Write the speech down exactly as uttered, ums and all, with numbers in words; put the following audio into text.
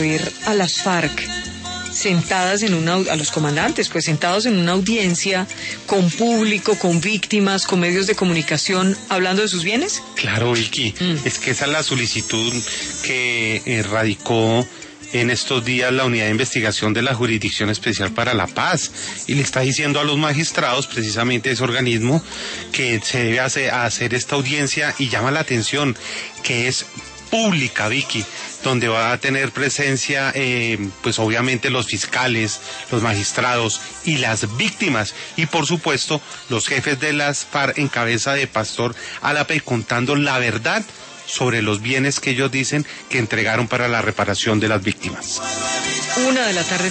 ver a las FARC sentadas en una, a los comandantes, pues sentados en una audiencia con público, con víctimas, con medios de comunicación, hablando de sus bienes? Claro, Vicky, mm. es que esa es la solicitud que eh, radicó en estos días la Unidad de Investigación de la Jurisdicción Especial para la Paz, y le está diciendo a los magistrados, precisamente ese organismo, que se debe hacer, hacer esta audiencia, y llama la atención que es pública, Vicky, donde va a tener presencia, eh, pues obviamente los fiscales, los magistrados y las víctimas, y por supuesto los jefes de las FARC en cabeza de Pastor Álave, contando la verdad sobre los bienes que ellos dicen que entregaron para la reparación de las víctimas. Una de la tarde.